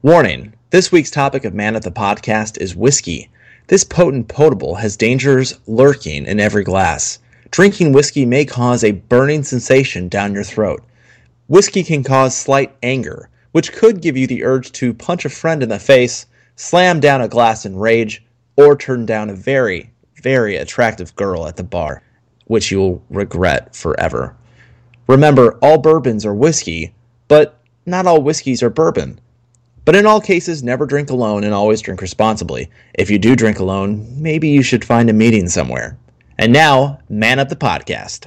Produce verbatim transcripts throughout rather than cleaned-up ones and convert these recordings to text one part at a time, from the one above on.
Warning, this week's topic of Man Up the Podcast is whiskey. This potent potable has dangers lurking in every glass. Drinking whiskey may cause a burning sensation down your throat. Whiskey can cause slight anger, which could give you the urge to punch a friend in the face, slam down a glass in rage, or turn down a very, very attractive girl at the bar, which you will regret forever. Remember, all bourbons are whiskey, but not all whiskeys are bourbon. But in all cases, never drink alone and always drink responsibly. If you do drink alone, maybe you should find a meeting somewhere. And now, Man Up the Podcast.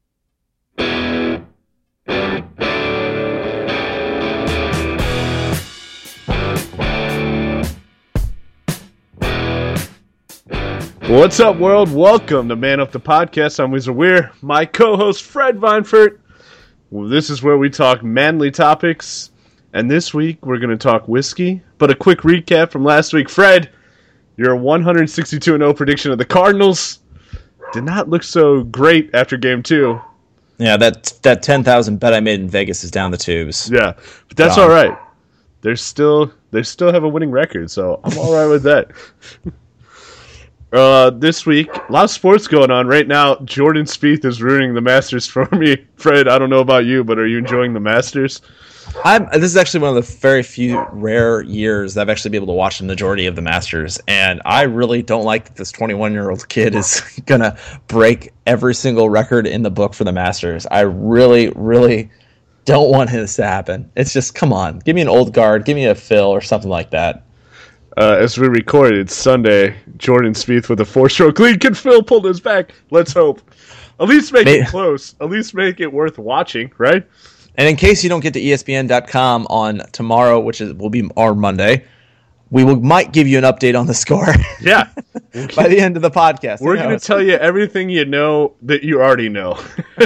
What's up, world? Welcome to Man Up the Podcast. I'm Weezer Weir, my co-host Fred Vinefert. Well, this is where we talk manly topics. And this week, we're going to talk whiskey. But a quick recap from last week. Fred, your one sixty-two and oh prediction of the Cardinals did not look so great after game two. Yeah, that that ten thousand bet I made in Vegas is down the tubes. Yeah, but that's all right. They're still, they still have a winning record, so I'm all right with that. uh, this week, a lot of sports going on. Right now, Jordan Spieth is ruining the Masters for me. Fred, I don't know about you, but are you enjoying the Masters? I'm, this is actually one of the very few rare years that I've actually been able to watch the majority of the Masters, and I really don't like that this twenty-one-year-old kid is going to break every single record in the book for the Masters. I really, really don't want this to happen. It's just, come on, give me an old guard, give me a Phil or something like that. Uh, as we record, it's Sunday. Jordan Spieth with a four-stroke lead. Can Phil pull this back? Let's hope. At least make Maybe. it close. At least make it worth watching, right? And in case you don't get to E S P N dot com on tomorrow, which is, will be our Monday, we will, might give you an update on the score. Yeah. By the end of the podcast. We're going to tell you everything you know that you already know.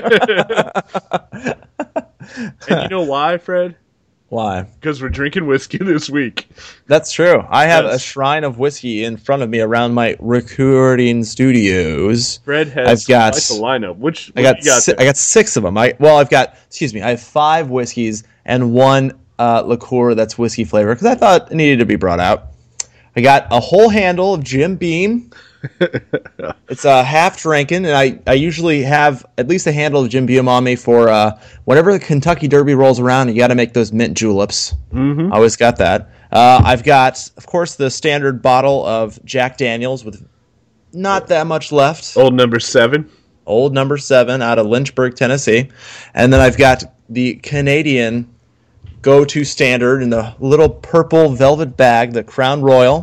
And you know why, Fred? Why? Because we're drinking whiskey this week. That's true. I have yes. a shrine of whiskey in front of me around my recording studios. Fred has I've got, quite the lineup. Which, I got, got si- I got six of them. I well, I've got. Excuse me. I have five whiskeys and one uh, liqueur that's whiskey flavor because I thought it needed to be brought out. I got a whole handle of Jim Beam. It's a uh, half drinking, and I, I usually have at least a handle of Jim Beam on me for uh, whenever the Kentucky Derby rolls around. You got to make those mint juleps. Mm-hmm. I always got that. Uh, I've got, of course, the standard bottle of Jack Daniels with not that much left. Old number seven. Old number seven out of Lynchburg, Tennessee. And then I've got the Canadian go-to standard in the little purple velvet bag, the Crown Royal.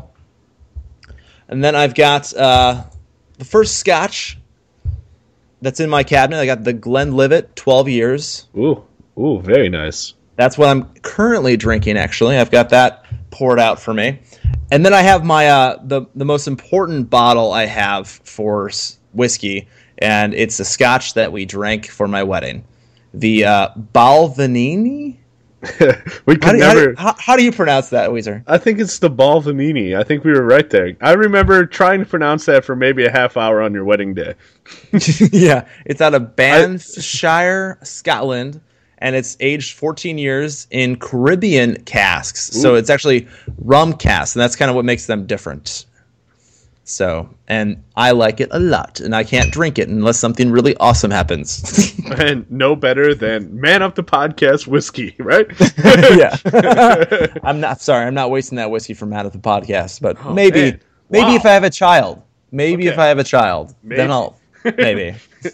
And then I've got uh, the first Scotch that's in my cabinet. I got the Glenlivet, twelve years. Ooh, ooh, very nice. That's what I'm currently drinking, actually. I've got that poured out for me. And then I have my uh, the, the most important bottle I have for whiskey, and it's a Scotch that we drank for my wedding. The uh, Balvenie? we could how do, never. How do, how, how do you pronounce that, Weezer? I think it's the Balvenie. I think we were right there. I remember trying to pronounce that for maybe a half hour on your wedding day. Yeah, it's out of Banffshire, Scotland, and it's aged fourteen years in Caribbean casks. Ooh. So it's actually rum casks, and that's kind of what makes them different. So, and I like it a lot, and I can't drink it unless something really awesome happens. And no better than Man Up the Podcast whiskey, right? Yeah. I'm not sorry. I'm not wasting that whiskey for Man Up the Podcast, but oh, maybe, man. maybe Wow. if I have a child, maybe okay. if I have a child, maybe. then I'll maybe.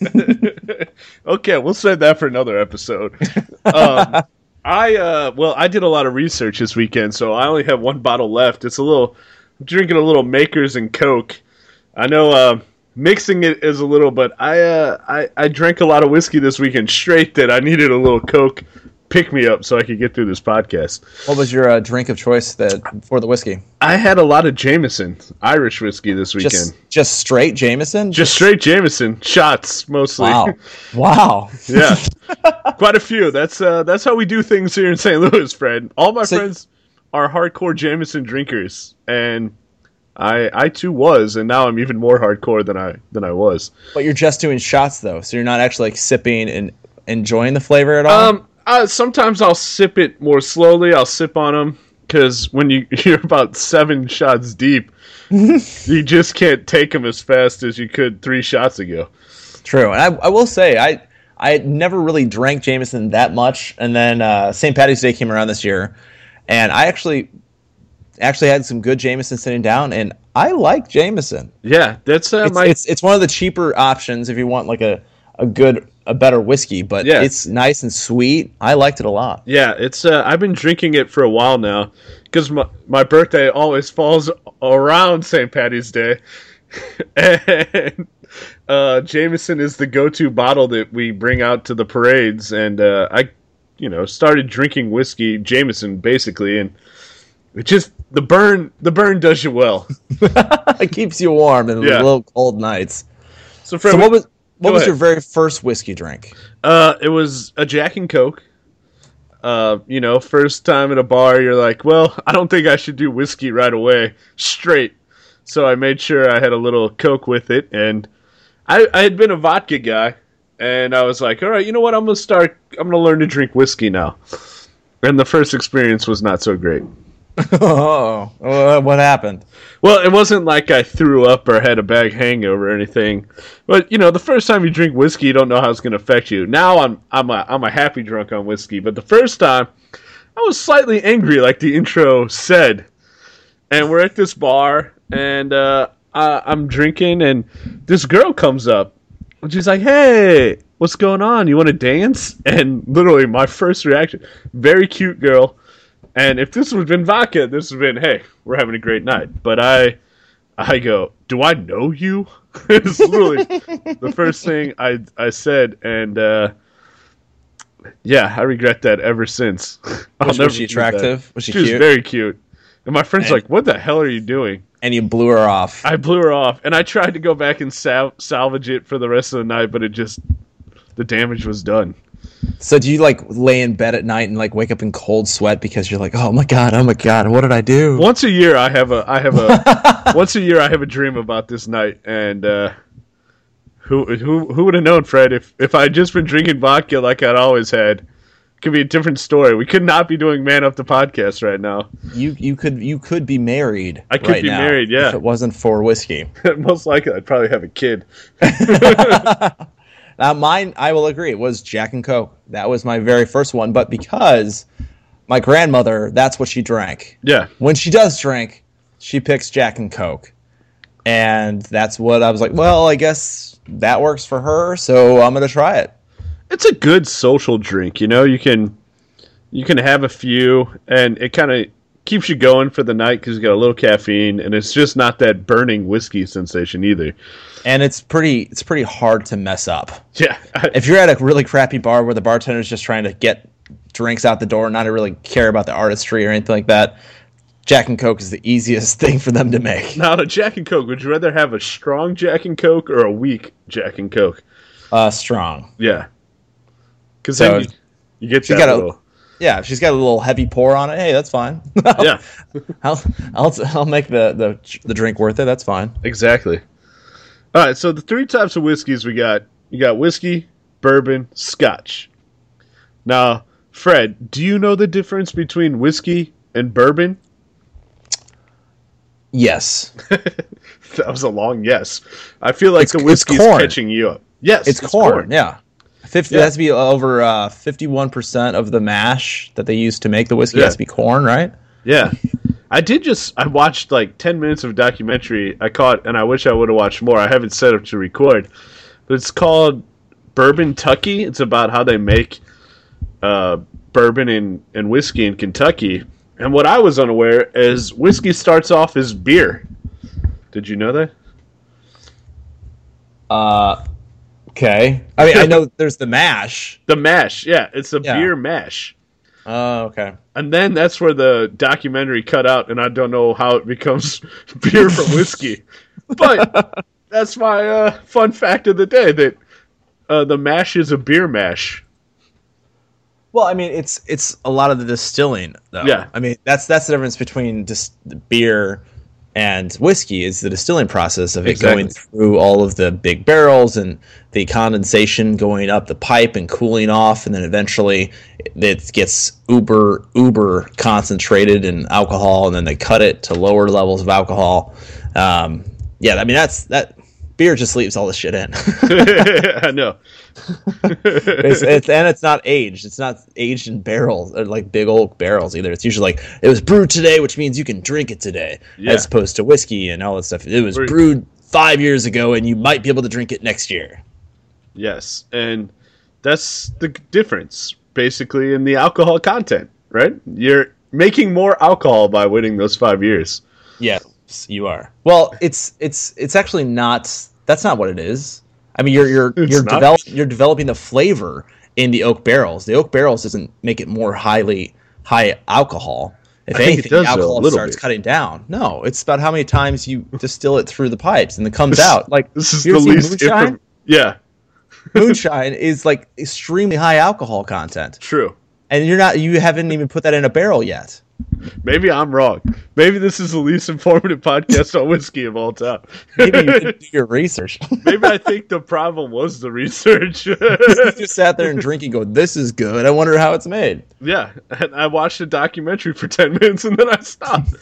Okay, we'll save that for another episode. Um, I uh, well, I did a lot of research this weekend, so I only have one bottle left. It's a little. I'm drinking a little Makers and Coke. I know uh, mixing it is a little, but I, uh, I I drank a lot of whiskey this weekend straight that I needed a little Coke pick me up so I could get through this podcast. What was your uh, drink of choice that for the whiskey? I had a lot of Jameson, Irish whiskey this weekend. Just, just straight Jameson? Just, just straight Jameson, shots mostly. Wow, wow. Yeah, quite a few. That's uh, that's how we do things here in Saint Louis, Fred. All my so, friends are hardcore Jameson drinkers, and I I too was, and now I'm even more hardcore than I than I was. But you're just doing shots though, so you're not actually like sipping and enjoying the flavor at all. Um, uh, sometimes I'll sip it more slowly. I'll sip on them, because when you, you're about seven shots deep, you just can't take them as fast as you could three shots ago. True. And I, I will say, I I never really drank Jameson that much. And then uh, Saint Patty's Day came around this year, and I actually actually had some good Jameson sitting down, and I like Jameson. Yeah, that's uh, it's, my... it's it's one of the cheaper options if you want like a, a good a better whiskey, but yeah. it's nice and sweet. I liked it a lot. Yeah, it's uh, I've been drinking it for a while now because my, my birthday always falls around Saint Patty's Day. And uh, Jameson is the go-to bottle that we bring out to the parades, and uh, I, you know, started drinking whiskey, Jameson, basically, and it just the burn the burn does you well. It keeps you warm in yeah. the little cold nights. So, Fred, so what was what was ahead. your very first whiskey drink? Uh, it was a Jack and Coke. Uh, you know, first time at a bar, you're like, well, I don't think I should do whiskey right away, straight. So I made sure I had a little Coke with it, and I, I had been a vodka guy, and I was like, all right, you know what, I'm going to start, I'm going to learn to drink whiskey now. And the first experience was not so great. Oh, what happened? Well, it wasn't like I threw up or had a bad hangover or anything. But, you know, the first time you drink whiskey, you don't know how it's going to affect you. Now I'm I'm a, I'm a happy drunk on whiskey. But the first time, I was slightly angry, like the intro said. And we're at this bar, and uh, I, I'm drinking, and this girl comes up. And she's like, hey, what's going on? You want to dance? And literally my first reaction, very cute girl. And if this would have been vodka, this would have been, hey, we're having a great night. But I I go, do I know you? It's literally the first thing I I said. And, uh, yeah, I regret that ever since. Was, was she attractive? Was she, she cute? was very cute. And my friend's and, like, what the hell are you doing? And you blew her off. I blew her off. And I tried to go back and sal- salvage it for the rest of the night, but it just, the damage was done. So do you like lay in bed at night and like wake up in cold sweat because you're like, oh my god, oh my god, what did I do? Once a year, I have a, I have a, once a year, I have a dream about this night, and uh, who, who, who would have known, Fred? If, if I had just been drinking vodka like I'd always had, it could be a different story. We could not be doing Man Up the Podcast right now. You, you could, you could be married. I could right be now married, yeah. If it wasn't for whiskey. Most likely, I'd probably have a kid. Now, mine, I will agree, it was Jack and Coke. That was my very first one, but because my grandmother, that's what she drank. Yeah. When she does drink, she picks Jack and Coke. And that's what I was like, well, I guess that works for her, so I'm going to try it. It's a good social drink, you know? You can you can have a few, and it kind of keeps you going for the night because you got a little caffeine, and it's just not that burning whiskey sensation either. And it's pretty it's pretty hard to mess up. Yeah. If you're at a really crappy bar where the bartender's just trying to get drinks out the door and not really care about the artistry or anything like that, Jack and Coke is the easiest thing for them to make. Now, a Jack and Coke, would you rather have a strong Jack and Coke or a weak Jack and Coke? Uh, strong. Yeah. Because so then you, you get that got little... A, yeah, if she's got a little heavy pour on it, hey, that's fine. Yeah. I'll, I'll, I'll make the, the, the drink worth it. That's fine. Exactly. All right, so the three types of whiskeys we got, you got whiskey, bourbon, scotch. Now, Fred, do you know the difference between whiskey and bourbon? Yes. That was a long yes. I feel like it's, the whiskey's catching you up. Yes, it's, it's corn, corn. Yeah. fifty, yeah. It has to be over uh, fifty-one percent of the mash that they use to make the whiskey. Yeah. Has to be corn, right? Yeah. I did just, I watched like ten minutes of a documentary I caught, and I wish I would have watched more. I haven't set up to record, but it's called Bourbon Tucky. It's about how they make uh, bourbon and, and whiskey in Kentucky. And what I was unaware is whiskey starts off as beer. Did you know that? Uh, okay. I mean, I know there's the mash. The mash, yeah. It's a yeah. beer mash. Oh, okay. And then that's where the documentary cut out, and I don't know how it becomes beer from whiskey. But that's my uh, fun fact of the day, that uh, the mash is a beer mash. Well, I mean, it's it's a lot of the distilling, though. Yeah. I mean, that's that's the difference between just beer And whiskey is the distilling process of it Exactly. going through all of the big barrels and the condensation going up the pipe and cooling off, and then eventually it gets uber, uber concentrated in alcohol, and then they cut it to lower levels of alcohol. Um, yeah, I mean, that's that. Beer just leaves all this shit in. I know. it's, it's, and it's not aged. It's not aged in barrels, or like big old barrels either. It's usually like, it was brewed today, which means you can drink it today, Yeah. as opposed to whiskey and all that stuff. It was Or- brewed five years ago, and you might be able to drink it next year. Yes, and that's the difference, basically, in the alcohol content, right? You're making more alcohol by waiting those five years. Yes, you are. Well, it's it's it's actually not. That's not what it is. I mean, you're you're It's you're not? developing you're developing the flavor in the oak barrels. The oak barrels doesn't make it more highly high alcohol. If I think it anything, does, the though, a alcohol little starts bit. cutting down. No, it's about how many times you distill it through the pipes and it comes out. Like This is you the ever seen least. moonshine. Inform- yeah, Moonshine is like extremely high alcohol content, true. and you're not. You haven't even put that in a barrel yet. Maybe I'm wrong. Maybe this is the least informative podcast on whiskey of all time. Maybe you didn't do your research. Maybe I think the problem was the research. You just sat there and drinking, go, "This is good. I wonder how it's made." Yeah, and I watched a documentary for ten minutes and then I stopped.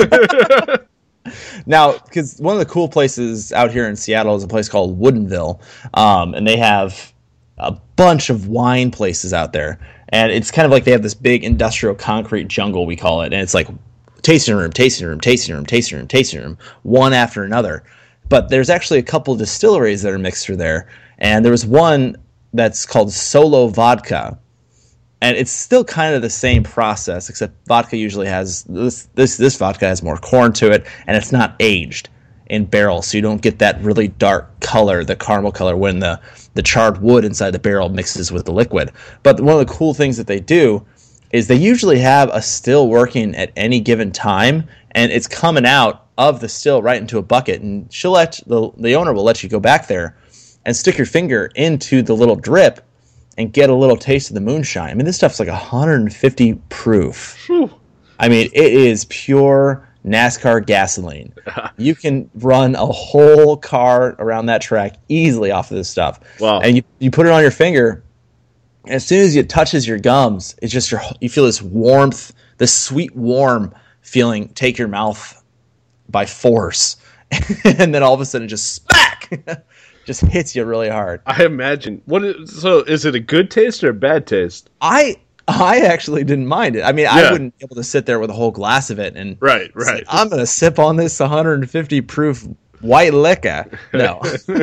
Now, because one of the cool places out here in Seattle is a place called Woodinville, um, and they have a bunch of wine places out there. And it's kind of like they have this big industrial concrete jungle, we call it. And it's like tasting room, tasting room, tasting room, tasting room, tasting room, one after another. But there's actually a couple of distilleries that are mixed through there. And there was one that's called Solo Vodka. And it's still kind of the same process, except vodka usually has this this this vodka has more corn to it, and it's not aged in barrels, so you don't get that really dark color, the caramel color, when the the charred wood inside the barrel mixes with the liquid. But one of the cool things that they do is they usually have a still working at any given time, and it's coming out of the still right into a bucket, and she'll let the the owner will let you go back there and stick your finger into the little drip and get a little taste of the moonshine. I mean, this stuff's like one hundred fifty proof. Whew. I mean, it is pure NASCAR gasoline. You can run a whole car around that track easily off of this stuff. Wow. And you, you put it on your finger, and as soon as it touches your gums, it's just your, you feel this warmth, this sweet, warm feeling take your mouth by force. And then all of a sudden, just smack! Just hits you really hard. I imagine. What is, so is it a good taste or a bad taste? I I actually didn't mind it. I mean, Yeah. I wouldn't be able to sit there with a whole glass of it and Right, say, right. I'm going to sip on this one hundred fifty proof white liquor. No,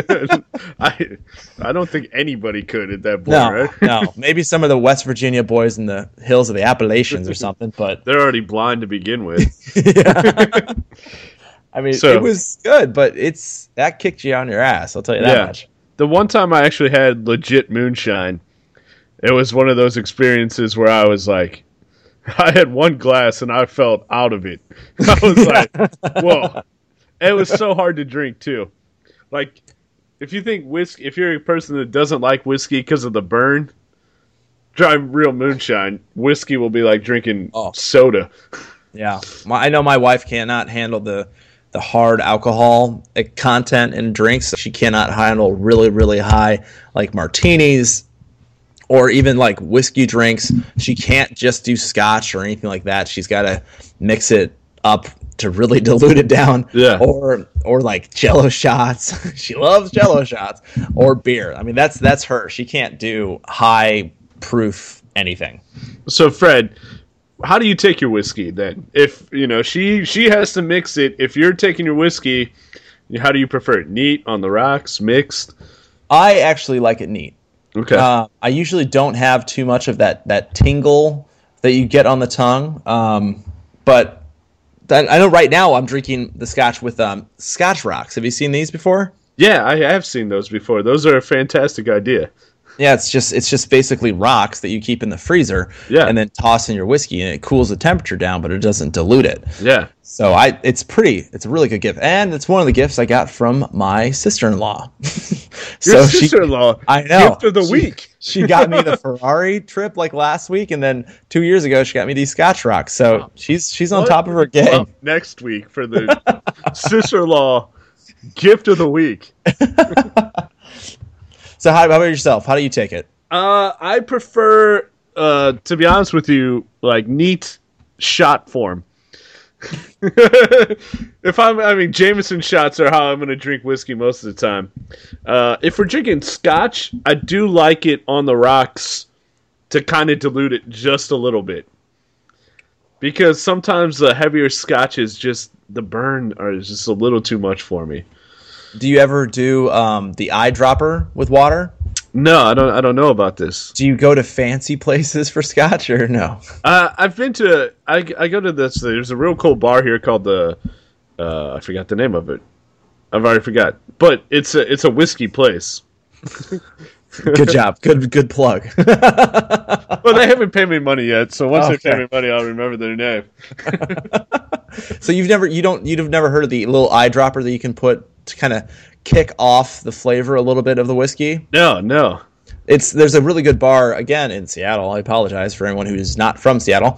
I I don't think anybody could at that point, no, right? no. Maybe some of the West Virginia boys in the hills of the Appalachians or something, but They're already blind to begin with. yeah. I mean, So- it was good, but it's that kicked you on your ass. I'll tell you that Yeah. much. The one time I actually had legit moonshine, it was one of those experiences where I was like, I had one glass and I felt out of it. I was like, whoa. It was so hard to drink too. Like, if you think whiskey, if you're a person that doesn't like whiskey because of the burn, try real moonshine. Whiskey will be like drinking Oh. soda. Yeah, my, I know my wife cannot handle the the hard alcohol uh, content in drinks. She cannot handle really, really high, like martinis or even like whiskey drinks. She can't just do scotch or anything like that. She's got to mix it up to really dilute it down. Yeah. Or or like Jello shots. She loves Jello shots or beer. I mean, that's that's her. She can't do high proof anything. So, Fred, how do you take your whiskey then? If you know she she has to mix it. If you're taking your whiskey, how do you prefer it? Neat, on the rocks, mixed? I actually like it neat. Okay. Uh, I usually don't have too much of that that tingle that you get on the tongue. Um, but that, I know right now I'm drinking the scotch with um, Scotch Rocks. Have you seen these before? Yeah, I have seen those before. Those are a fantastic idea. Yeah, it's just it's just basically rocks that you keep in the freezer, Yeah. and then toss in your whiskey, and it cools the temperature down, but it doesn't dilute it. Yeah. So I, it's pretty, it's a really good gift, and it's one of the gifts I got from my sister-in-law. Your so she, sister-in-law. I know. Gift of the She- week. she got me the Ferrari trip like last week, and then two years ago she got me these Scotch rocks. So she's she's on What? top of her game. Well, next week for the sister-in-law gift of the week. So how, how about yourself? How do you take it? Uh, I prefer, uh, to be honest with you, like neat shot form. If I'm, I mean, Jameson shots are how I'm going to drink whiskey most of the time. Uh, if we're drinking Scotch, I do like it on the rocks to kind of dilute it just a little bit. Because sometimes the heavier Scotch is just, the burn are just a little too much for me. Do you ever do um, the eyedropper with water? No, I don't. I don't know about this. Do you go to fancy places for Scotch or no? Uh, I've been to. I, I go to this. There's a real cool bar here called the. Uh, I forgot the name of it. I've already forgot. But it's a it's a whiskey place. Good job. Good good plug. Well, they haven't paid me money yet, so once Okay. they pay me money, I'll remember their name. So you've never you don't you've never heard of the little eyedropper that you can put to kind of kick off the flavor a little bit of the whiskey? No, no. It's there's a really good bar again in Seattle. I apologize for anyone who's not from Seattle,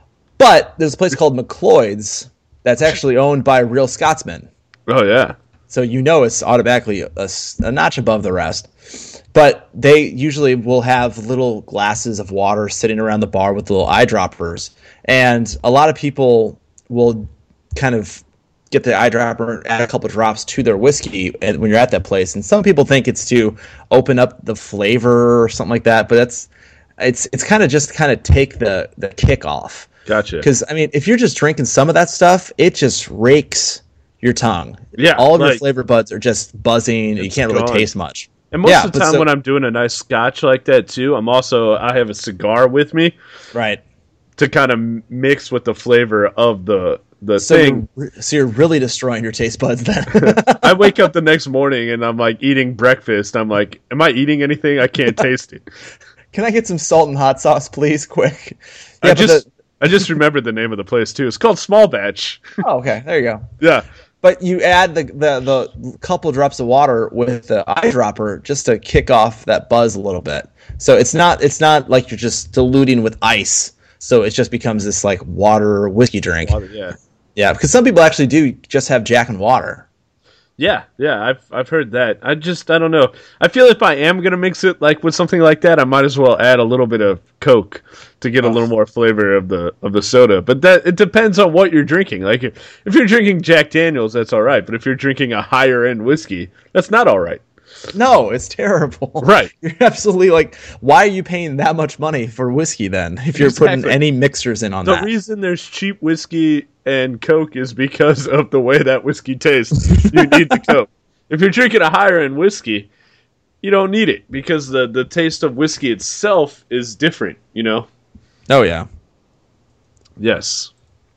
but there's a place called McLeod's that's actually owned by real Scotsmen. Oh yeah. So you know it's automatically a, s- a notch above the rest. But they usually will have little glasses of water sitting around the bar with little eyedroppers, and a lot of people will kind of get the eyedropper, add a couple drops to their whiskey and when you're at that place. And some people think it's to open up the flavor or something like that, but that's it's it's kind of just kind of take the the kick off. Gotcha. Because I mean, if you're just drinking some of that stuff, it just rakes your tongue. Yeah, all of your like- flavor buds are just buzzing. You It's can't really gone. taste much. And most Yeah, of the but time so- when I'm doing a nice Scotch like that too, I'm also I have a cigar with me Right. to kind of mix with the flavor of the the So thing. you're, so you're really destroying your taste buds then. I wake up the next morning and I'm like eating breakfast. I'm like, am I eating anything? I can't taste it. Can I get some salt and hot sauce, please, quick? I Yeah, but just the- I just remembered the name of the place too. It's called Small Batch. oh, okay, there you go. Yeah. But you add the, the the couple drops of water with the eyedropper just to kick off that buzz a little bit. So it's not it's not like you're just diluting with ice. So it just becomes this like water whiskey drink. Water, yeah. Yeah, because some people actually do just have Jack and water. Yeah, yeah, I've I've heard that. I just I don't know. I feel if I am gonna mix it like with something like that, I might as well add a little bit of Coke to get a little more flavor of the of the soda. But that it depends on what you're drinking. Like if, if you're drinking Jack Daniels, that's all right. But if you're drinking a higher end whiskey, that's not all right. No, it's terrible. Right. You're absolutely like, why are you paying that much money for whiskey then if you're putting Exactly. any mixers in on The that? reason there's cheap whiskey and Coke is because of the way that whiskey tastes. You need the Coke. If you're drinking a higher end whiskey, you don't need it because the, the taste of whiskey itself is different, you know? Oh, yeah. Yes.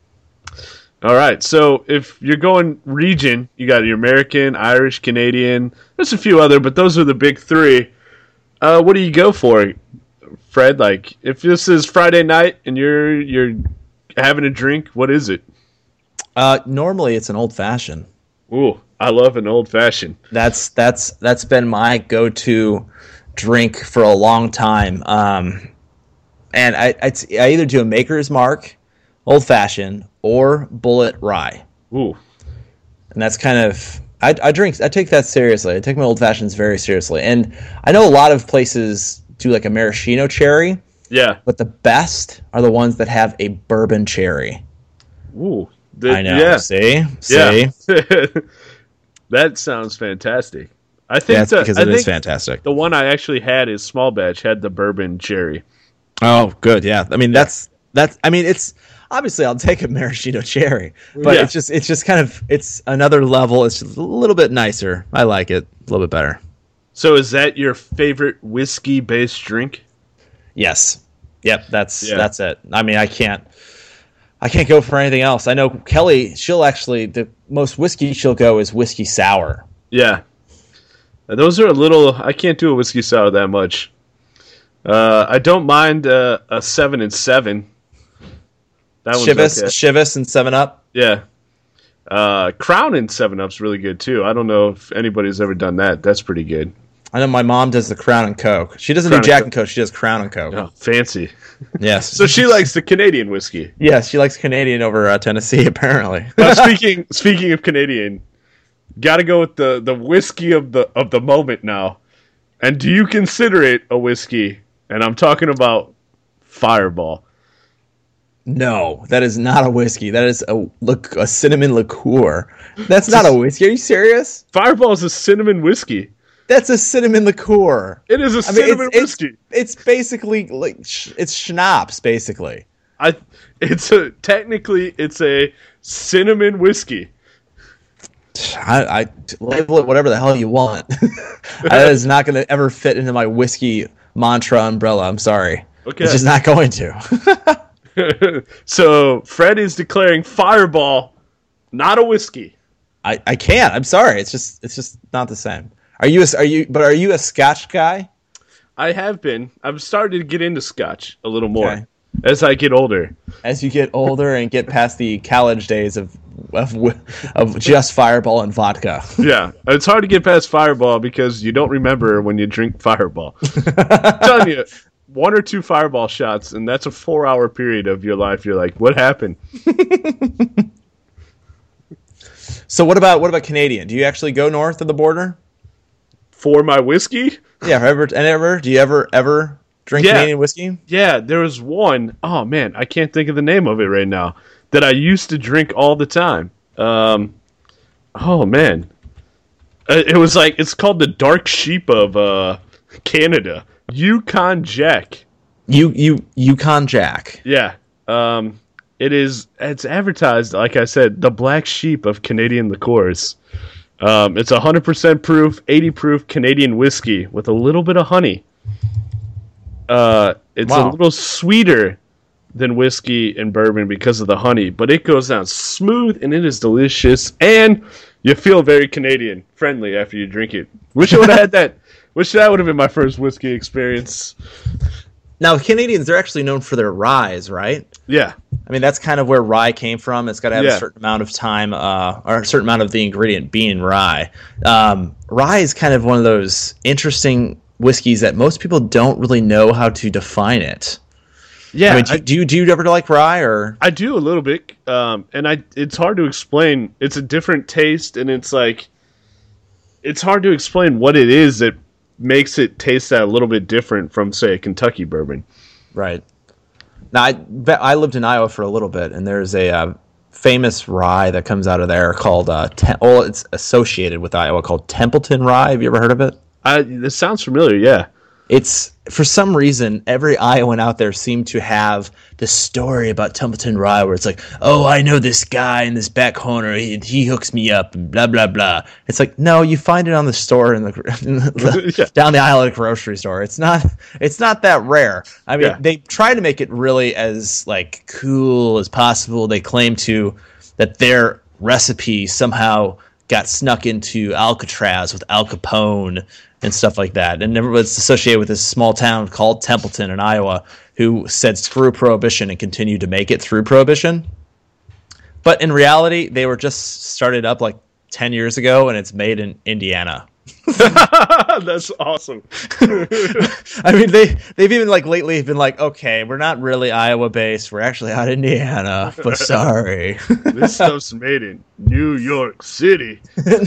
All right. So if you're going region, you got your American, Irish, Canadian. There's a few other, but those are the big three. Uh, what do you go for, Fred? Like, if this is Friday night and you're you're having a drink, what is it? Uh, normally it's an old fashioned. Ooh, I love an old fashioned. That's that's that's been my go-to drink for a long time. Um, and I I, I either do a Maker's Mark, old fashioned, or Bullet Rye, Ooh, and that's kind of I, I drink I take that seriously. I take my old fashions very seriously, and I know a lot of places do like a maraschino cherry, yeah. but the best are the ones that have a bourbon cherry. Ooh, the, I know. Yeah, See, see, yeah. That sounds fantastic. I think that's the, because I it is think fantastic. the one I actually had is small batch had the bourbon cherry. Oh, good. Yeah. I mean, that's that's. I mean, it's obviously I'll take a maraschino cherry, but Yeah. it's just it's just kind of it's another level. It's just a little bit nicer. I like it a little bit better. So is that your favorite whiskey based drink? Yes. Yep. That's Yeah. that's it. I mean, I can't. I can't go for anything else. I know Kelly. She'll actually the most whiskey she'll go is whiskey sour. Yeah. Those are a little. I can't do a whiskey sour that much. Uh, I don't mind uh, a seven and seven. That one's Chivas, okay. Chivas, and Seven Up. Yeah. Uh, Crown and seven Up's really good too. I don't know if anybody's ever done that. That's pretty good. I know my mom does the Crown and Coke. She doesn't Crown do Jack and and Coke. She does Crown and Coke. Oh, fancy. Yes. So she likes the Canadian whiskey. Yes, she likes Canadian over uh, Tennessee, apparently. uh, speaking speaking of Canadian, got to go with the, the whiskey of the of the moment now. And do you consider it a whiskey? And I'm talking about Fireball. No, that is not a whiskey. That is a look a cinnamon liqueur. That's not a whiskey. Are you serious? Fireball is a cinnamon whiskey. That's a cinnamon liqueur. It is a I mean, cinnamon it's, whiskey. It's, it's basically like sh- it's schnapps, basically. I it's a technically it's a cinnamon whiskey. I, I label it whatever the hell you want. That is not going to ever fit into my whiskey mantra umbrella. I'm sorry. Okay. It's just not going to. So Fred is declaring Fireball not a whiskey. I, I can't. I'm sorry. It's just it's just not the same. Are you a, are you but are you a Scotch guy? I have been. I've started to get into Scotch a little more Okay. as I get older. As you get older and get past the college days of of of just Fireball and vodka. Yeah, it's hard to get past Fireball because you don't remember when you drink Fireball. I'm telling you, one or two Fireball shots, and that's a four-hour period of your life. You're like, what happened? So what about what about Canadian? Do you actually go north of the border? For my whiskey? Yeah, ever and ever? Do you ever ever drink Yeah. Canadian whiskey? Yeah, there was one. Oh man, I can't think of the name of it right now. That I used to drink all the time. Um, oh man, Uh, it was like it's called the Dark Sheep of uh, Canada, Yukon Jack. You you Yukon Jack. Yeah, um, it is. It's advertised, like I said, the Black Sheep of Canadian liqueurs. Um, it's one hundred percent proof, eighty proof Canadian whiskey with a little bit of honey. Uh, it's Wow. a little sweeter than whiskey and bourbon because of the honey, but it goes down smooth and it is delicious, and you feel very Canadian friendly after you drink it. Wish I would have had that. Wish that would have been my first whiskey experience. Now Canadians, they're actually known for their ryes, right? Yeah, I mean, that's kind of where rye came from. It's got to have Yeah. a certain amount of time, uh, or a certain amount of the ingredient being rye. Um, rye is kind of one of those interesting whiskeys that most people don't really know how to define it. yeah. I mean, do, I- do you do you ever like rye or? I do a little bit, um, and I it's hard to explain. It's a different taste, and it's like it's hard to explain what it is that makes it taste that a little bit different from, say, a Kentucky bourbon. Right. Now, I bet I lived in Iowa for a little bit, and there's a uh, famous rye that comes out of there called uh, Tem- well, it's associated with Iowa called Templeton Rye. Have you ever heard of it? I this sounds familiar, yeah. It's for some reason every Iowan out there seemed to have this story about Templeton Rye where it's like, oh, I know this guy in this back corner. He, he hooks me up, and blah blah blah. It's like, no, you find it on the store in the, in the Yeah. down the aisle at a grocery store. It's not it's not that rare. I mean, Yeah. they try to make it really as like cool as possible. They claim to that their recipe somehow got snuck into Alcatraz with Al Capone and stuff like that. And everyone's associated with this small town called Templeton in Iowa who said screw Prohibition and continued to make it through Prohibition. But in reality, they were just started up like ten years ago, and it's made in Indiana. That's awesome. I mean, they, they've even like lately been like, okay, we're not really Iowa-based. We're actually out of Indiana, but sorry. This stuff's made in New York City.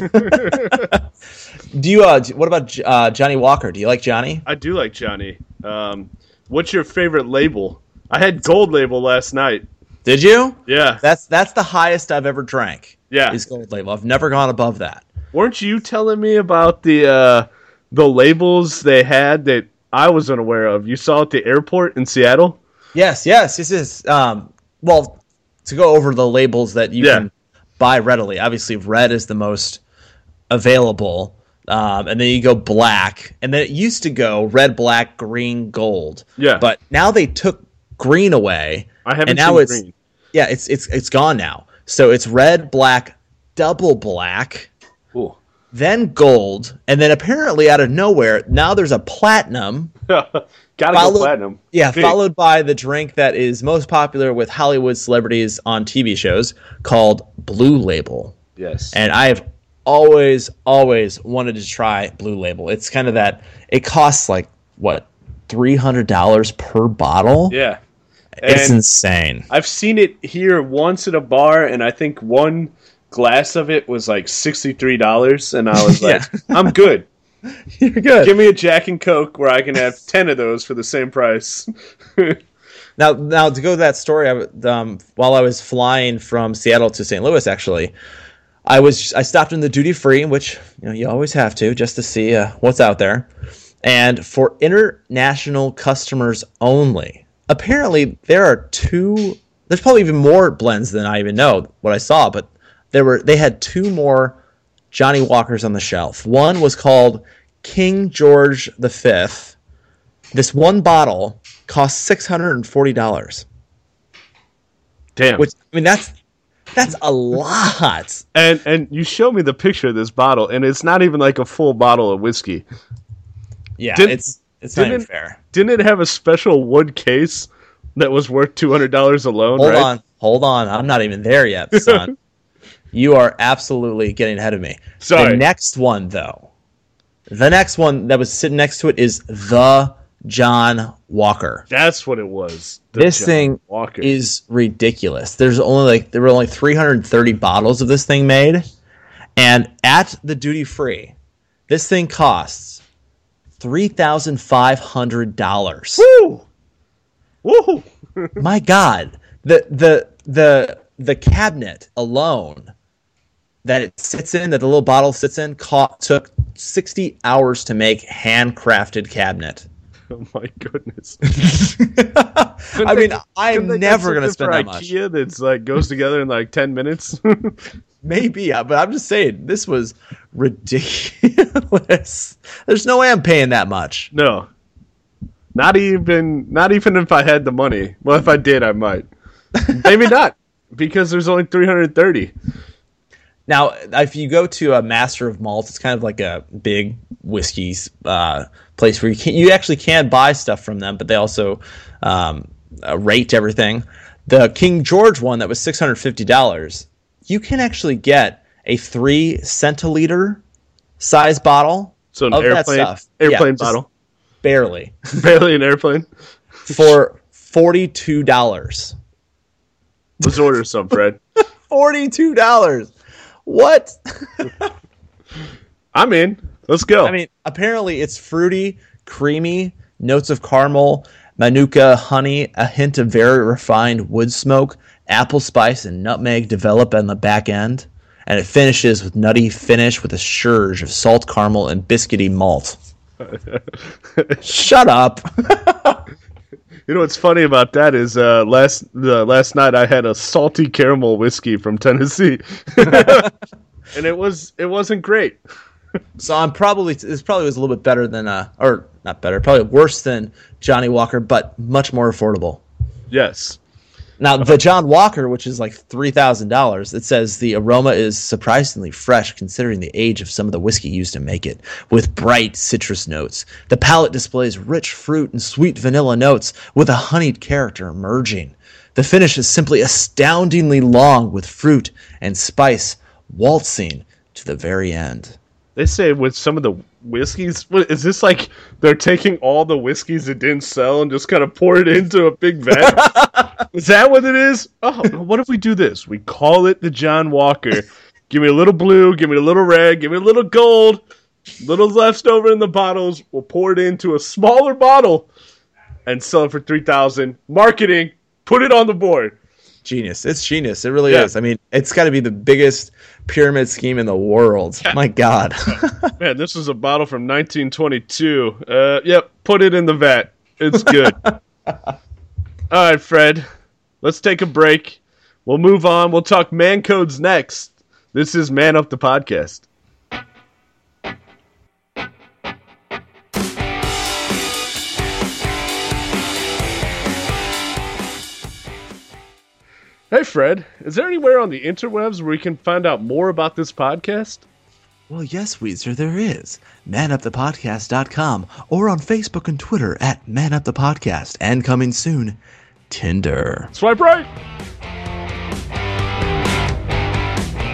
Do you, uh, what about uh, Johnny Walker? Do you like Johnny? I do like Johnny. Um, what's your favorite label? I had Gold Label last night. Did you? Yeah. That's that's the highest I've ever drank. Yeah. Is Gold Label. I've never gone above that. Weren't you telling me about the uh, the labels they had that I was unaware of? You saw at the airport in Seattle? Yes, yes. This is um. Well, to go over the labels that you Yeah. can buy readily. Obviously, red is the most available, um, and then you go black, and then it used to go red, black, green, gold. Yeah. But now they took green away. I haven't and now seen it's green. yeah, it's it's it's gone now. So it's red, black, double black. Ooh. Then gold, and then apparently out of nowhere, now there's a platinum. Gotta Follow- go platinum. Yeah, Big. followed by the drink that is most popular with Hollywood celebrities on T V shows called Blue Label. Yes. And I've always, always wanted to try Blue Label. It's kind of that, it costs like, what, three hundred dollars per bottle? Yeah. It's And insane. I've seen it here once at a bar, and I think one glass of it was like sixty-three dollars, and I was like, Yeah. I'm good. You're good. Give me a Jack and Coke where I can have ten of those for the same price. Now, now to go to that story, I, w- um, while I was flying from Seattle to Saint Louis, actually, I was I stopped in the duty free, which you know you always have to just to see uh, what's out there. And for international customers only, apparently there are two. There's probably even more blends than I even know what I saw, but there were they had two more Johnny Walkers on the shelf. One was called King George the Fifth. This one bottle cost six hundred and forty dollars. Damn. Which I mean, that's that's a lot. And and you show me the picture of this bottle, and it's not even like a full bottle of whiskey. Yeah, Didn't- it's it's not even didn't- fair. Didn't it have a special wood case that was worth two hundred dollars alone? Hold right? on, hold on. I'm not even there yet, son. You are absolutely getting ahead of me. Sorry. The next one, though, the next one that was sitting next to it is the John Walker. That's what it was. The This John thing Walker. is ridiculous. There's only like there were only three hundred thirty bottles of this thing made, and at the duty free, this thing costs three thousand five hundred dollars. Woo! Woo! My God, the the the the cabinet alone that it sits in, that the little bottle sits in, caught, took sixty hours to make, handcrafted cabinet. Oh my goodness! I mean, I'm Couldn't they never get gonna something spend for that much. IKEA that's like goes together in like ten minutes. Maybe, uh, but I'm just saying this was ridiculous. There's no way I'm paying that much. No, not even not even if I had the money. Well, if I did, I might. Maybe not, because there's only three hundred thirty. Now, if you go to a Master of Malt, it's kind of like a big whiskey uh, place where you can you actually can buy stuff from them, but they also um, uh, rate everything. The King George one that was six hundred fifty dollars, you can actually get a three centiliter size bottle So an of that airplane stuff. airplane Yeah, just bottle, barely, barely an airplane. for forty-two dollars. Let's order some, Fred. forty-two dollars. What? I'm in. Let's go. I mean, apparently it's fruity, creamy, notes of caramel, manuka, honey, a hint of very refined wood smoke, apple spice, and nutmeg develop on the back end. And it finishes with nutty finish with a surge of salt caramel and biscuity malt. Shut up. You know what's funny about that is uh, last the last night I had a salty caramel whiskey from Tennessee, and it was it wasn't great. So I'm probably this probably was a little bit better than uh or not better, probably worse than Johnny Walker, but much more affordable. Yes, Now, the John Walker, which is like three thousand dollars, it says the aroma is surprisingly fresh considering the age of some of the whiskey used to make it, with bright citrus notes. The palate displays rich fruit and sweet vanilla notes with a honeyed character emerging. The finish is simply astoundingly long with fruit and spice waltzing to the very end. they say with some of the whiskeys, what, is this like they're taking all the whiskeys that didn't sell and just kind of pour it into a big vat? Is that what it is? Oh, what if we do this? We call it the John Walker. Give me a little blue, give me a little red, give me a little gold, little left over in the bottles. We'll pour it into a smaller bottle and sell it for three thousand dollars. Marketing, put it on the board. Genius. It's genius. It really Yeah. is. I mean, it's got to be the biggest pyramid scheme in the world. My God. Man, this is a bottle from nineteen twenty-two. Uh, yep, put it in the vat. It's good. All right, Fred. Let's take a break. We'll move on. We'll talk man codes next. This is Man Up the Podcast. Hey, Fred. Is there anywhere on the interwebs where we can find out more about this podcast? Well, yes, Weezer, there is. man up the podcast dot com or on Facebook and Twitter at Man Up the Podcast, and coming soon, Tinder. Swipe right.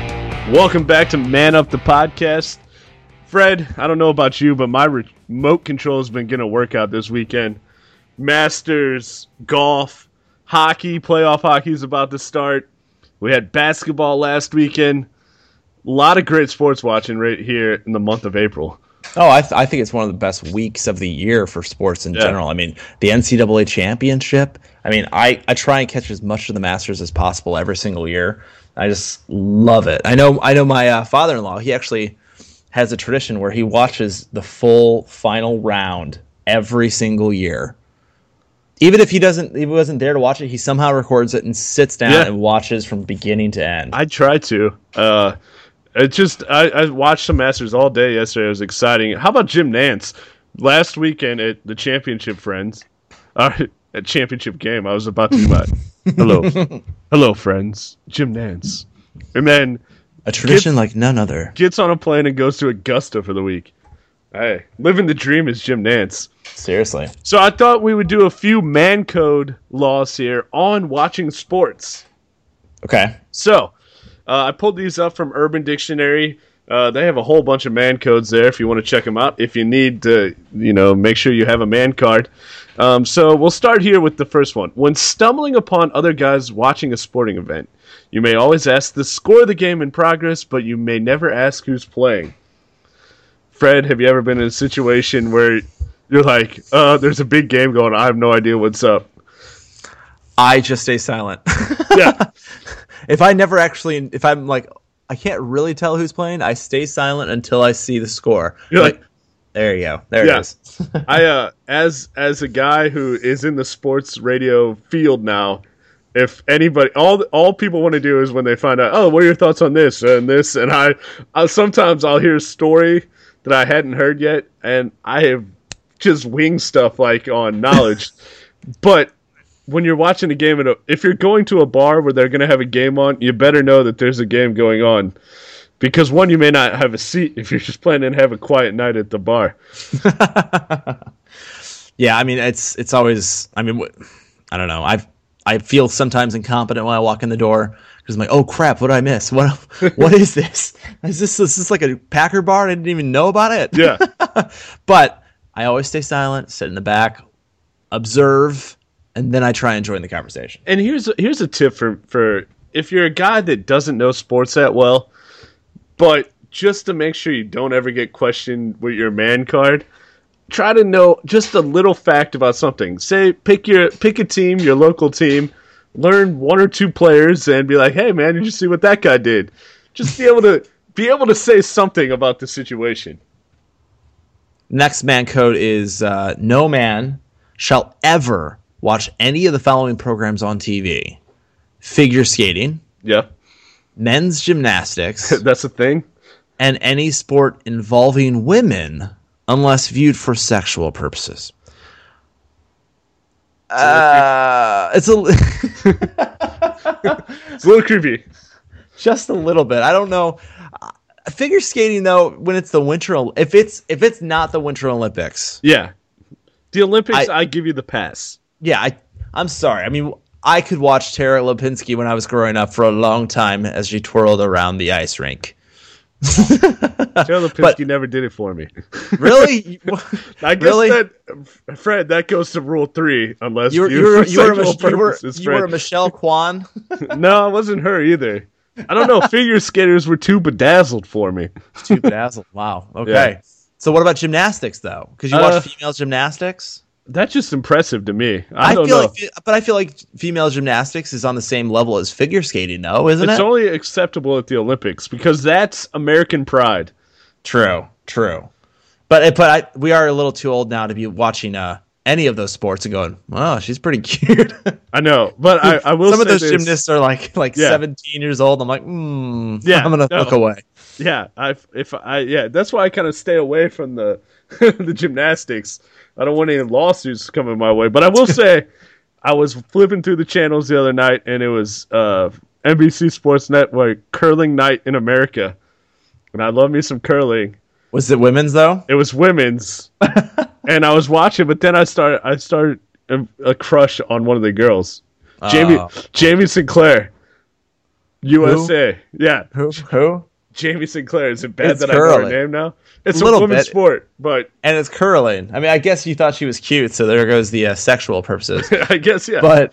Welcome back to Man Up the Podcast. Fred, I don't know about you, but my remote control has been getting a workout this weekend. Masters, golf, hockey, playoff hockey is about to start. We had basketball last weekend. A lot of great sports watching right here in the month of April. Oh, I, th- I think it's one of the best weeks of the year for sports in yeah. general. I mean, the N C double A championship. I mean, I, I try and catch as much of the Masters as possible every single year. I just love it. I know I know my uh, father-in-law, he actually has a tradition where he watches the full final round every single year. Even if he doesn't, if he wasn't there to watch it, he somehow records it and sits down yeah. and watches from beginning to end. I try to. Uh, it just I, I watched some Masters all day yesterday. It was exciting. How about Jim Nantz? Last weekend at the championship friends, uh, at championship game, I was about to do my hello, hello friends, Jim Nantz, and then a tradition gets, like none other. Gets on a plane and goes to Augusta for the week. Hey, living the dream is Jim Nantz. Seriously. So I thought we would do a few man code laws here on watching sports. Okay. So uh, I pulled these up from Urban Dictionary. Uh, they have a whole bunch of man codes there if you want to check them out. If you need to, you know, make sure you have a man card. Um, so we'll start here with the first one. When stumbling upon other guys watching a sporting event, you may always ask the score of the game in progress, but you may never ask who's playing. Fred, have you ever been in a situation where you're like, uh, there's a big game going on, I have no idea what's up? I just stay silent. Yeah. If I never actually, if I'm like, I can't really tell who's playing, I stay silent until I see the score. You're like, like there you go. There yeah. it is. I, uh, as, as a guy who is in the sports radio field now, if anybody, all all people want to do is when they find out, oh, what are your thoughts on this and this? And I, I sometimes I'll hear a story that I hadn't heard yet, and I have just winged stuff like on knowledge. But when you're watching a game, at a, if you're going to a bar where they're going to have a game on, you better know that there's a game going on. Because one, you may not have a seat if you're just planning to have a quiet night at the bar. Yeah, I mean, it's it's always, I mean, I don't know. I've I feel sometimes incompetent when I walk in the door because I'm like, oh crap, what did I miss? What what is this? Is this is this like a Packer bar? I didn't even know about it. Yeah. But I always stay silent, sit in the back, observe, and then I try and join the conversation. And here's a, here's a tip for for if you're a guy that doesn't know sports that well, but just to make sure you don't ever get questioned with your man card, try to know just a little fact about something. Say, pick your pick a team, your local team, learn one or two players, and be like, "Hey, man, did you see what that guy did?" Just be able to be able to say something about the situation. Next man code is uh, no man shall ever watch any of the following programs on T V: figure skating, yeah, men's gymnastics, that's a thing, and any sport involving women, unless viewed for sexual purposes. Uh, it's a it's a little creepy. Just a little bit. I don't know. Uh, figure skating, though, when it's the winter, if it's if it's not the Winter Olympics, yeah, the Olympics, I, I give you the pass. Yeah, I I'm sorry. I mean, I could watch Tara Lipinski when I was growing up for a long time as she twirled around the ice rink. Tara Lipinski but, never did it for me. Really? I guess really? that, Fred, that goes to rule three, unless you were, you were, you were, Mich- you were, you were a Michelle Kwan. No, it wasn't her either. I don't know. Figure skaters were too bedazzled for me. Too bedazzled. Wow. Okay. Yeah. So what about gymnastics, though? Because you uh, watch female gymnastics? That's just impressive to me. I, I don't feel know. like, but I feel like female gymnastics is on the same level as figure skating, though, isn't it's it? It's only acceptable at the Olympics because that's American pride. True, true. But but I, we are a little too old now to be watching uh, any of those sports and going, "Oh, she's pretty cute." I know, but I, I will. Some say of those this. gymnasts are like like yeah. seventeen years old. I'm like, hmm, yeah, I'm gonna no. look away. Yeah, I if I yeah, that's why I kind of stay away from the the gymnastics. I don't want any lawsuits coming my way. But I will say, I was flipping through the channels the other night, and it was uh, N B C Sports Network Curling Night in America, and I love me some curling. Was it women's though? It was women's, and I was watching, but then I started I started a, a crush on one of the girls, Jamie uh, Jamie Sinclair, U S A. Who? Yeah, Who? Who? Jamie Sinclair. Is it bad It's that curling. I know her name now? It's A a, little women's bit. sport, but And it's curling. I mean, I guess you thought she was cute, so there goes the uh, sexual purposes. I guess, yeah. But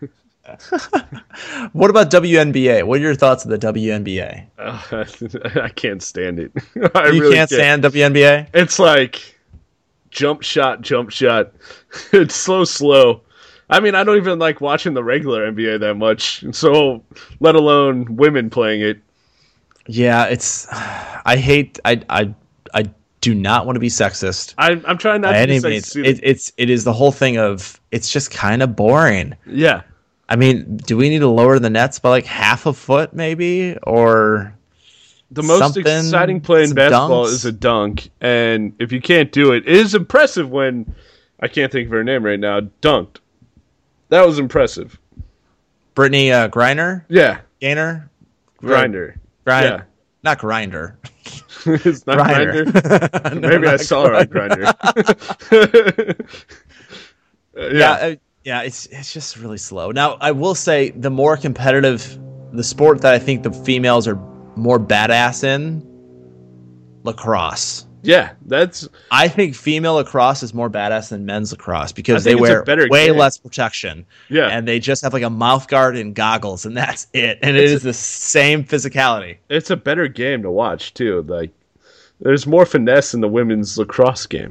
what about W N B A? What are your thoughts of the W N B A? Uh, I can't stand it. I You really can't stand W N B A? It's like jump shot, jump shot. It's so slow. I mean, I don't even like watching the regular N B A that much, so let alone women playing it. Yeah, it's. I hate. I. I. I do not want to be sexist. I'm. I'm trying not By to be any sexist means. either. It, it's. It is the whole thing of. It's just kind of boring. Yeah. I mean, do we need to lower the nets by like half a foot, maybe, or The most something? exciting play in Some basketball dunks? is a dunk, and if you can't do it, it is impressive when I can't think of her name right now. Dunked. That was impressive. Brittany uh, Griner, Yeah, Gainer, Grinder. Grind, Yeah. not Grinder. It's not Griner. Grinder. No, Maybe I not saw her on Grinder. Yeah, yeah. uh, yeah, it's it's just really slow. Now, I will say the more competitive, the sport that I think the females are more badass in, lacrosse. Yeah, that's I think female lacrosse is more badass than men's lacrosse because I they think it's a wear better way game. less protection. Yeah. And they just have like a mouth guard and goggles, and that's it. And it is the same physicality. it's a better game to watch too. Like, there's more finesse in the women's lacrosse game.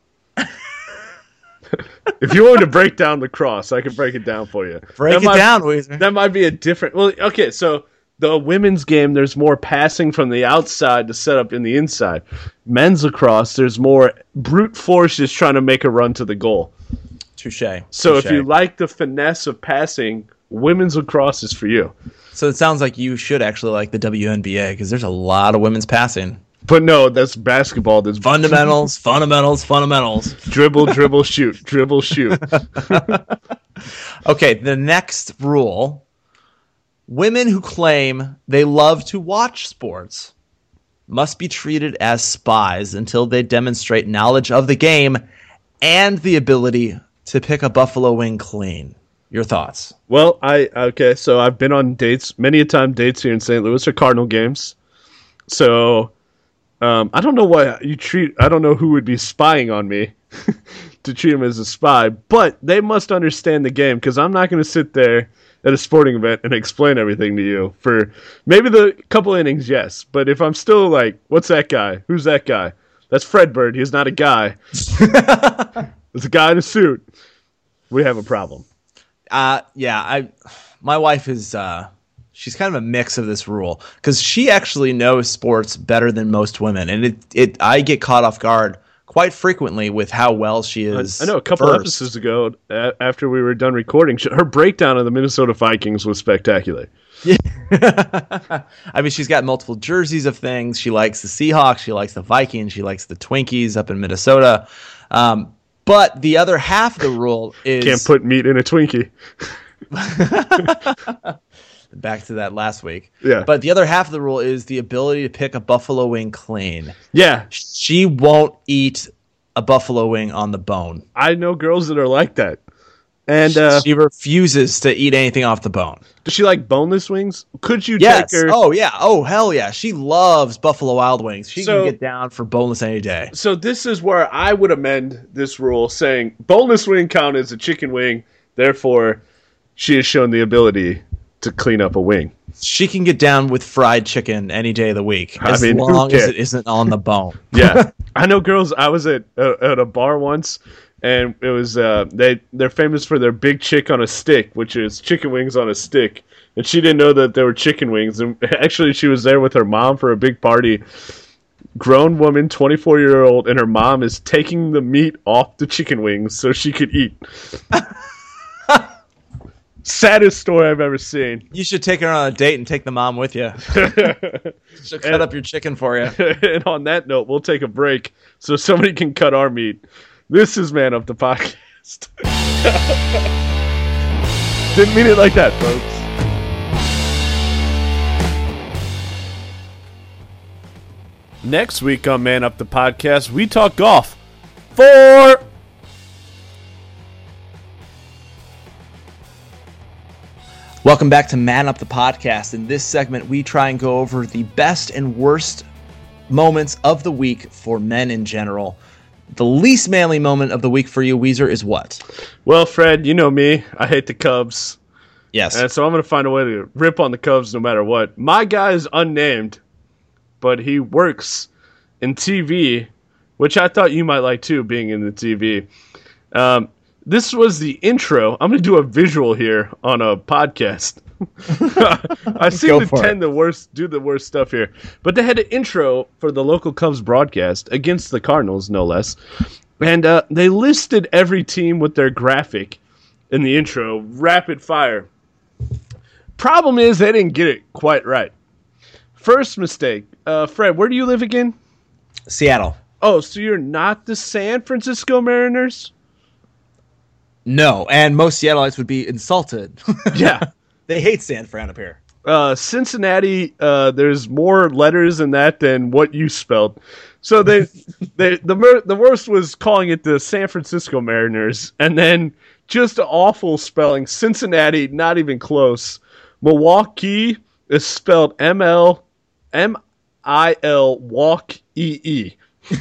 If you want me to break down lacrosse, I can break it down for you. Break That it might- down, Weezer. That might be a different. Well, okay, so the women's game, there's more passing from the outside to set up in the inside. Men's lacrosse, there's more brute force just trying to make a run to the goal. Touche. So Touche. if you like the finesse of passing, women's lacrosse is for you. So it sounds like you should actually like the W N B A because there's a lot of women's passing. But no, that's basketball. There's Fundamentals, fundamentals, fundamentals. dribble, dribble, shoot, dribble, shoot. Okay, the next rule. Women who claim they love to watch sports must be treated as spies until they demonstrate knowledge of the game and the ability to pick a buffalo wing clean. Your thoughts? Well, I okay, so I've been on dates many a time dates here in Saint Louis for Cardinal games. So um, I don't know why you treat. I don't know who would be spying on me to treat him as a spy, but they must understand the game because I'm not going to sit there at a sporting event and explain everything to you for maybe the couple innings, yes. But if I'm still like, what's that guy? Who's that guy? That's Fred Bird. He's not a guy. It's a guy in a suit. We have a problem. Uh, yeah, I, my wife is, uh, she's kind of a mix of this rule because she actually knows sports better than most women. And it, it, I get caught off guard quite frequently with how well she is. I know a couple versed. episodes ago, a- after we were done recording, sh- her breakdown of the Minnesota Vikings was spectacular. I mean, she's got multiple jerseys of things. She likes the Seahawks. She likes the Vikings. She likes the Twinkies up in Minnesota. Um, but the other half of the rule is Can't put meat in a Twinkie. back to that last week. Yeah. But the other half of the rule is the ability to pick a buffalo wing clean. Yeah, She won't eat a buffalo wing on the bone. I know girls that are like that. And uh, She refuses to eat anything off the bone. does she like boneless wings? Could you Yes. take her? Oh, yeah. Oh, hell yeah. She loves Buffalo Wild Wings. She So- can get down for boneless any day. So this is where I would amend this rule, saying boneless wing count as a chicken wing. Therefore, she has shown the ability to clean up a wing. She can get down with fried chicken any day of the week, I as mean, who long as cares? it isn't on the bone. Yeah, I know girls. I was at uh, at a bar once, and it was uh, they they're famous for their big chick on a stick, which is chicken wings on a stick. And she didn't know that they were chicken wings. And actually, she was there with her mom for a big party. Grown woman, twenty-four year old, and her mom is taking the meat off the chicken wings so she could eat. Saddest story I've ever seen. You should take her on a date and take the mom with you. She'll cut up your chicken for you. And on that note, we'll take a break so somebody can cut our meat. This is Man Up the Podcast. Didn't mean it like that, folks. Next week on Man Up the Podcast, we talk golf. For Welcome back to Man Up the Podcast. In this segment, we try and go over the best and worst moments of the week for men in general. The least manly moment of the week for you, Weezer, is what? Well, Fred, you know me. I hate the Cubs. Yes. And so I'm going to find a way to rip on the Cubs no matter what. My guy is unnamed, but he works in T V, which I thought you might like too, being in the T V. Um, this was the intro. I'm going to do a visual here on a podcast. I seem to tend the worst, do the worst stuff here. But they had an intro for the local Cubs broadcast against the Cardinals, no less. And uh, they listed every team with their graphic in the intro, rapid fire. Problem is, they didn't get it quite right. First mistake. Uh, Fred, where do you live again? Seattle. Oh, so you're not the San Francisco Mariners? No, and most Seattleites would be insulted. Yeah. They hate San Fran up here. Uh, Cincinnati, uh, there's more letters in that than what you spelled. So they, they the the worst was calling it the San Francisco Mariners, and then just awful spelling. Cincinnati, not even close. Milwaukee is spelled M L M I L walk E E.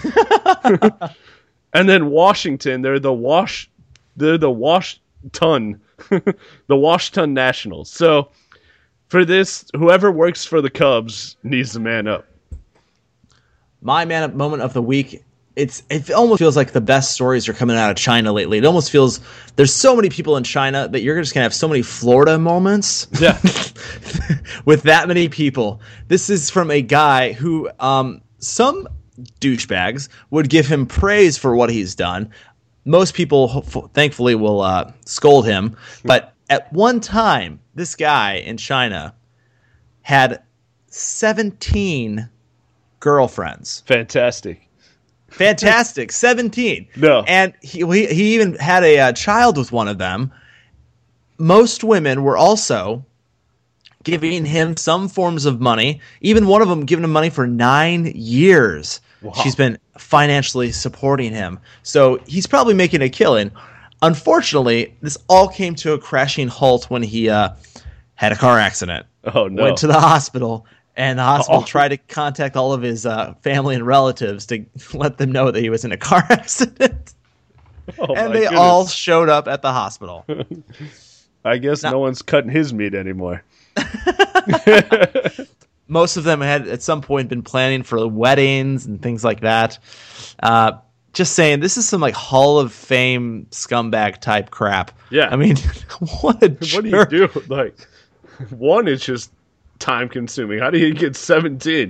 And then Washington, they're the Wash, they're the Washton, the Washington Nationals. So for this, whoever works for the Cubs needs to man up. My man up moment of the week. It's it almost feels like the best stories are coming out of China lately. It almost feels there's so many people in China that you're just gonna have so many Florida moments. Yeah. With that many people. This is from a guy who um, some douchebags would give him praise for what he's done. Most people, thankfully, will uh, scold him. But at one time, this guy in China had seventeen girlfriends. Fantastic. Fantastic. seventeen. No. And he, he, he even had a, uh child with one of them. Most women were also giving him some forms of money. Even one of them giving him money for nine years. Wow. She's been financially supporting him. So he's probably making a killing. Unfortunately, this all came to a crashing halt when he uh, had a car accident. Oh, no. Went to the hospital, and the hospital oh. tried to contact all of his uh, family and relatives to let them know that he was in a car accident. Oh, and they goodness. all showed up at the hospital. I guess now, no one's cutting his meat anymore. Most of them had at some point been planning for weddings and things like that. Uh, just saying, this is some like Hall of Fame scumbag type crap. Yeah. I mean, what a jerk. What do you do? Like, one is just time consuming. How do you get seventeen?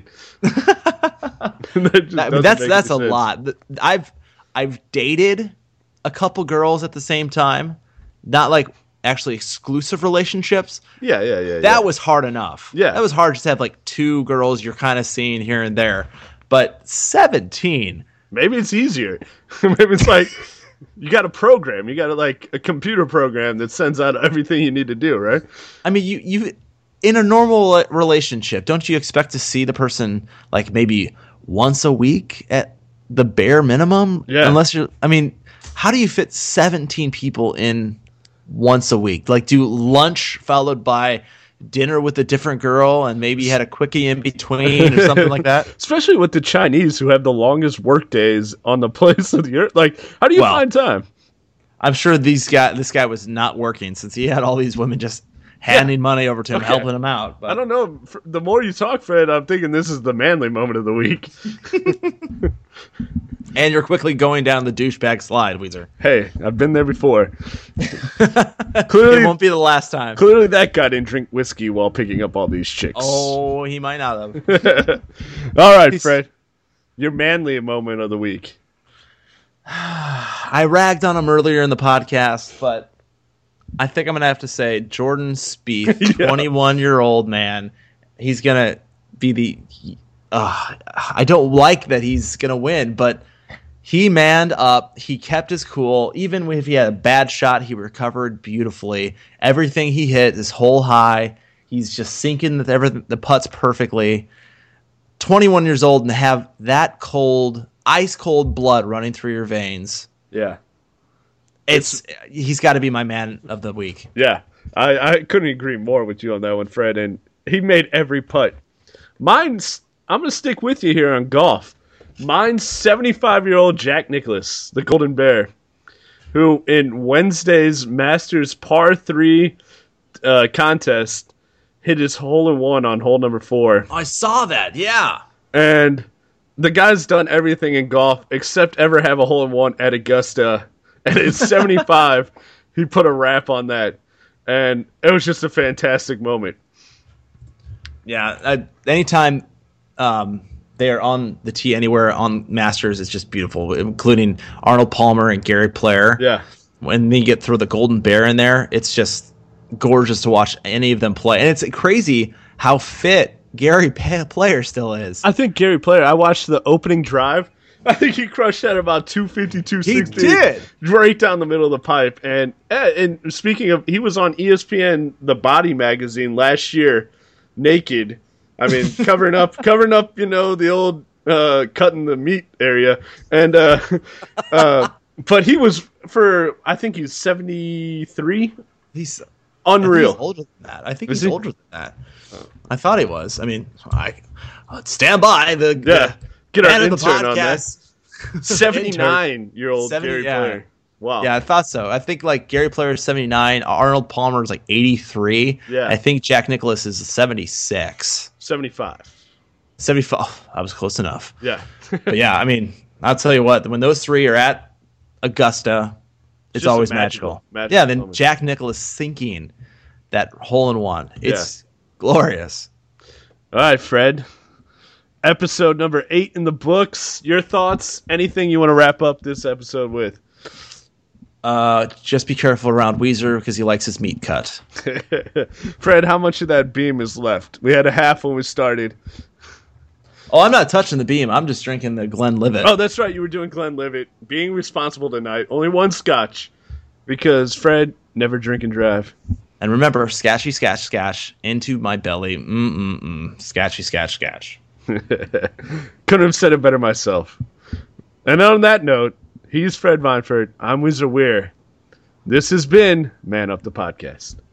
that that, that's that's a sense. lot. I've I've dated a couple girls at the same time, not like actually exclusive relationships. Yeah, yeah, yeah. That yeah. was hard enough. Yeah. That was hard just to have like two girls you're kind of seeing here and there. But seventeen. Maybe it's easier. Maybe it's like you got a program. You got a, like a computer program that sends out everything you need to do, right? I mean, you you in a normal relationship, don't you expect to see the person like maybe once a week at the bare minimum? Yeah. Unless you're, I mean, how do you fit seventeen people in once a week? Like, do lunch followed by dinner with a different girl and maybe you had a quickie in between or something like that? Especially with the Chinese who have the longest work days on the place of the earth. Like, how do you well, find time? I'm sure these guy, this guy was not working since he had all these women just handing yeah. money over to him, okay. helping him out. But. I don't know. The more you talk, Fred, I'm thinking this is the manly moment of the week. And you're quickly going down the douchebag slide, Weezer. Hey, I've been there before. Clearly, it won't be the last time. Clearly, that guy didn't drink whiskey while picking up all these chicks. Oh, he might not have. All right, Fred. Your manly moment of the week. I ragged on him earlier in the podcast, but I think I'm going to have to say Jordan Spieth, yeah. twenty-one-year-old man. He's going to be the uh, – I don't like that he's going to win, but he manned up. He kept his cool. Even if he had a bad shot, he recovered beautifully. Everything he hit is hole high. He's just sinking the, everything, the putts perfectly. twenty-one years old and have that cold, ice-cold blood running through your veins. Yeah. It's, it's he's got to be my man of the week. Yeah. I, I couldn't agree more with you on that one, Fred. And he made every putt. Mine's, I'm going to stick with you here on golf. Mine's seventy-five-year-old Jack Nicklaus, the Golden Bear, who in Wednesday's Masters par three uh, contest hit his hole-in-one on hole number four. I saw that, yeah. And the guy's done everything in golf except ever have a hole-in-one at Augusta. And at seventy-five, he put a wrap on that. And it was just a fantastic moment. Yeah, uh, anytime um, they are on the tee anywhere on Masters, it's just beautiful, including Arnold Palmer and Gary Player. Yeah. When they get through the Golden Bear in there, it's just gorgeous to watch any of them play. And it's crazy how fit Gary Player still is. I think Gary Player, I watched the opening drive. I think he crushed that about two fifty, two sixty. He did. Right down the middle of the pipe. And, and speaking of, he was on E S P N, The Body magazine last year, naked. I mean, covering up, covering up, you know, the old uh, cutting the meat area. And, uh, uh, but he was for, I think he's seventy-three. He's unreal. I think he's older than that. I think Is he's he? older than that. I thought he was. I mean, I uh, stand by the Yeah. Get our man of the intern on that. podcast. seventy-nine-year-old seventy Gary yeah. Player. Wow. Yeah, I thought so. I think like Gary Player is seventy-nine, Arnold Palmer is like eighty-three. Yeah. I think Jack Nicklaus is seventy-six. seventy-five. seventy-five. Oh, I was close enough. Yeah. But yeah, I mean, I'll tell you what, when those three are at Augusta, it's just a always magical- magical. magical Yeah, then moment. Jack Nicklaus sinking that hole in one. It's glorious. All right, Fred. Episode number eight in the books. Your thoughts? Anything you want to wrap up this episode with? Uh, just be careful around Weezer because he likes his meat cut. Fred, how much of that beam is left? We had a half when we started. Oh, I'm not touching the beam. I'm just drinking the Glenlivet. Oh, that's right. You were doing Glenlivet. Being responsible tonight. Only one scotch. Because, Fred, never drink and drive. And remember, scatchy, scatch, scatch, into my belly. Mm-mm-mm. Scatchy, scatch, scatch. Couldn't have said it better myself. And on that note, he's Fred Vineford. I'm Weezer Weir. This has been Man Up the Podcast.